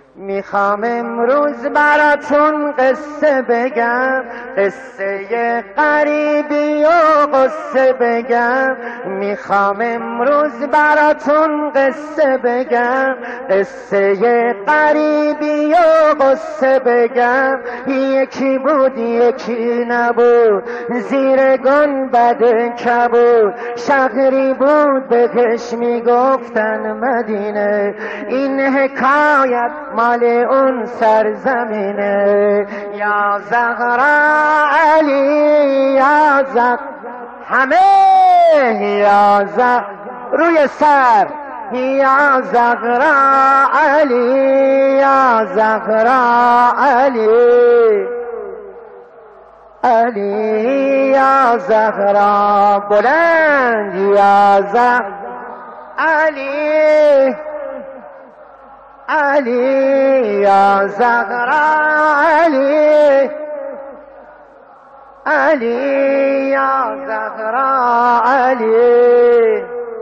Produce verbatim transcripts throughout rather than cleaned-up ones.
میخوام امروز براتون قصه بگم، قصه غریبی و قصه بگم. میخوام امروز براتون قصه بگم، قصه غریبی و قصه بگم. یکی بود یکی نبود، زیر گنبد کبود. شهری بود بهش میگفتن مدینه. این حکایت مال اون سرزمینه. یا زهرا علی یا زهرا، همه یا زهرا روی سر. یا زهرا علی یا زهرا علی علی یا زهرا بلند. یا زهرا علی علی یا زهرا علی علی یا زهرا علی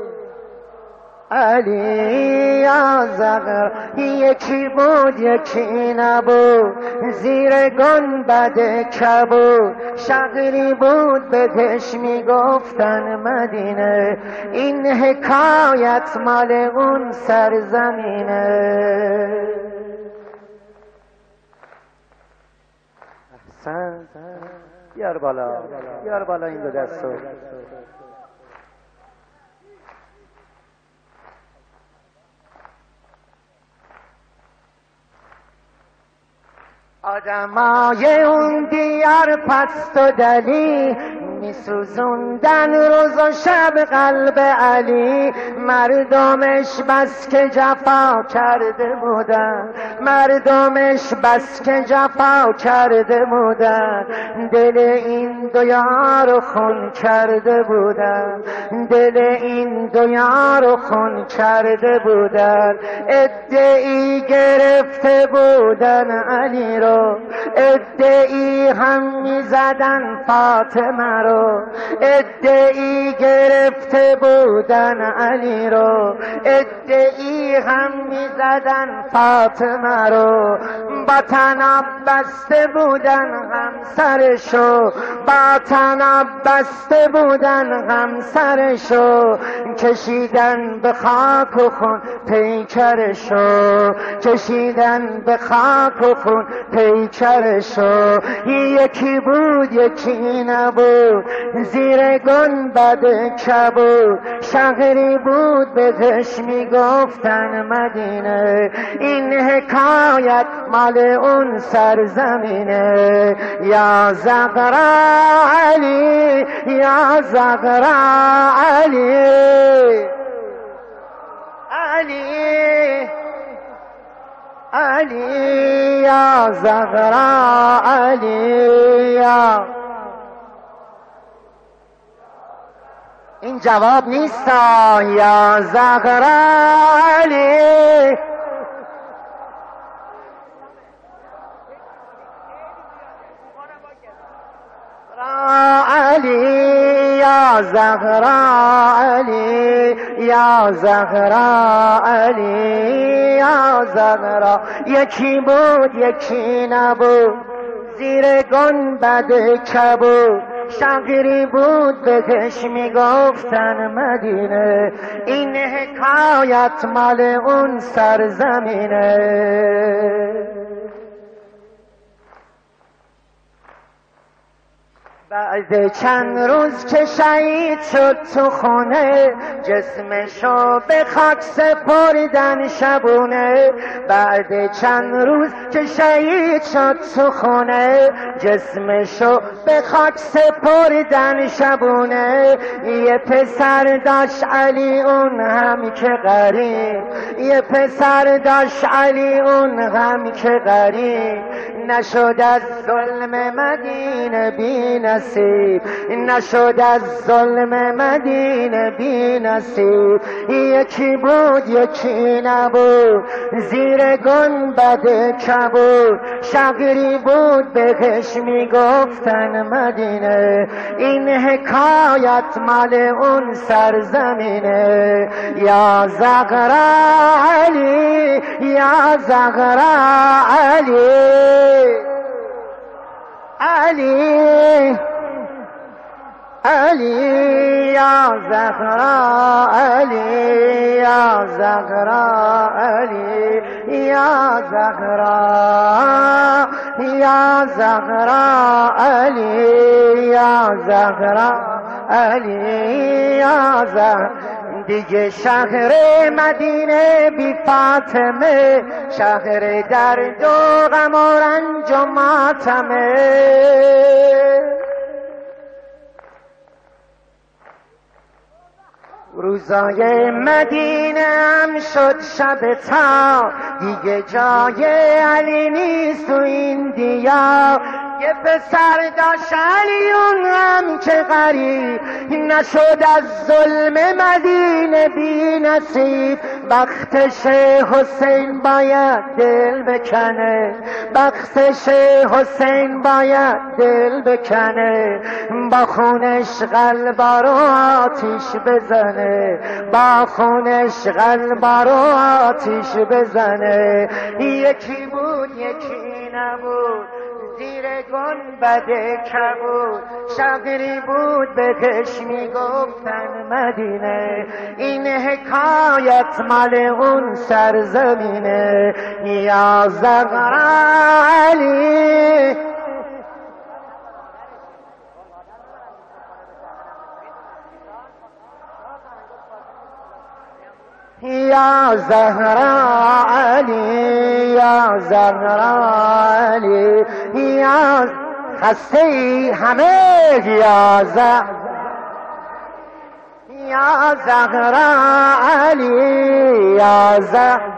علی یا زهرا. یکی بود یکی نبود، زیر گنبد کبود. شهری بود بهش میگفتن مدینه. این حکایت مال اون سرزمینه. احسن. بیار بالا، بیار بالا این دو دستو. آدمای اون دیار پست و دلی، میسوزوندن روز و شب قلب علی. مردمش بس که جفا کرده بودن، مردمش بس که جفا کرده بودن. دل این دو یار خون کرده بودن، دل این دو یار خون کرده بودن. ادعی گرفته بودن علی رو، ادعی هم میزدن فاطمه رو. ادعی گرفته بودن علی رو، ادعی هم میزدن فاطمه رو. با تناب بسته بودن همسرشو، با تناب بسته بودن همسرشو. کشیدن به خاک و خون پیکرشو، کشیدن به خاک و خون پیکرشو. یکی بود یکی نبود، زیر گنبد کبود. شهری بود بهش میگفتن مدینه. این حکایت مال اون سرزمینه. یا زهرا علی یا زهرا علی علی علی یا زهرا علی یا. این جواب نیست. یا زهرا علی علی یا زهرا علی یا زهرا علی یا زهرا. یکی بود یکی نبود، زیر گنبد کبود. شهری بود بهش میگفتن مدینه. این حکایت مال اون سرزمینه. بعد چند روز که شهید شد تو خونه، جسمشو به خاک سپردن شبونه. بعد چند روز که شهید شد تو خونه، جسمشو به خاک سپردن شبونه. یه پسر داشت علی اون هم که غریب، یه پسر داشت علی اون هم که غریب. نشد از ظلم مدینه بی نصیب، نصیب، نشد از ظلم مدینه بی نصیب. یکی بود یکی نبود زیر گنبد کبود، شقری بود بهش میگفتن مدینه. این حکایت مال اون سرزمینه. یا زغرا علی، یا زغرا علی، علی علی، یا زغرا علی، یا زغرا علی، یا زغرا، یا زغرا علی، یا زغرا علی، یا زغرا. دیگه شهر مدینه بی فاطمه، شهر درد و غم و رنج و ماتمه. روزای مدینه هم شد شب تا، دیگه جای علی نیست تو این دیار. یه پسر داشت علی اون هم که غریب، نشد از ظلم مدینه بی نصیب. بختش حسین باید دل بکنه، بختش حسین باید دل بکنه. با خونش قلبا رو آتیش بزنه، با خونش قلبا رو آتیش بزنه. یکی بود یکی نبود زیر گنبد کبود، شقری بود بهش میگفتن مدینه. این حکایت مال اون سرزمینه. یا زغرا علی، یا زهرا علی، یا زهرا علی، یا خسته همه، یا زهرا، یا زهرا علی، یا زهرا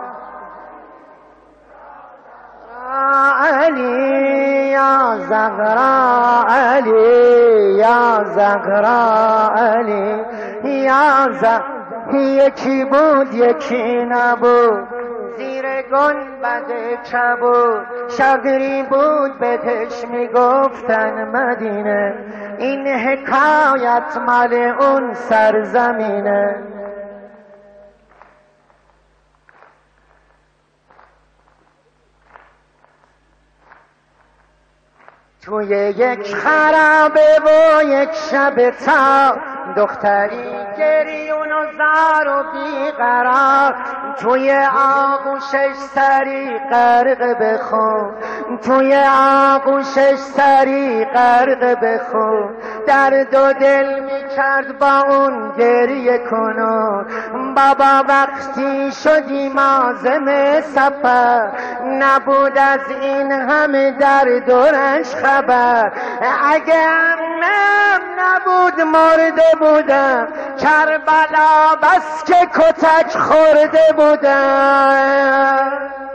علی، یا زهرا علی، یا زهرا علی، یا زهرا. یکی بود یکی نبود زیر گنبد کبود، شقری بود بهش میگفتن مدینه. این حکایت مال اون سرزمینه. توی یک خرابه و یک شب تا، دختری گریون و زار و بیقرار، توی آغوشش سری غرق بخون، توی آغوشش سری غرق بخون. درد و دل میکرد با اون گریه کنون. بابا وقتی شدیم عازم سفر، نبود از این همه درد و رنج خبر. اگه امم نبود مرده بودم، کربلا بس که کتک خورده بودم.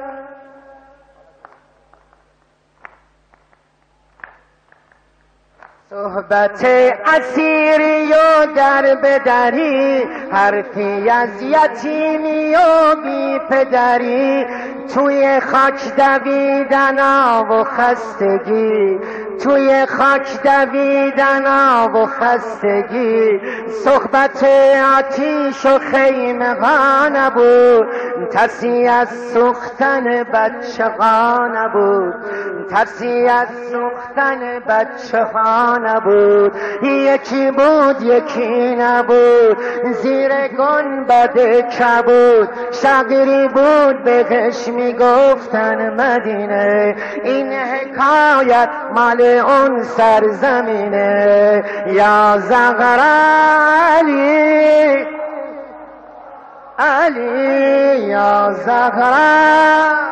صحبت اسیری و در بدری، حرفی از یتیمی و بی پدری. توی خاک دویدن و خستگی، توی خاک دویدن و خستگی. صحبت آتیش و خیمه ها نبود، ترسی از سوختن بچه ها نبود، ترسی از سوختن بچه ها نبود. یکی بود یکی نبود زیر گنبد کبود، شقری بود بهش میگفتن مدینه. این حکایت مال اون سرزمینه. یا زغرا علی، علی، یا زغرا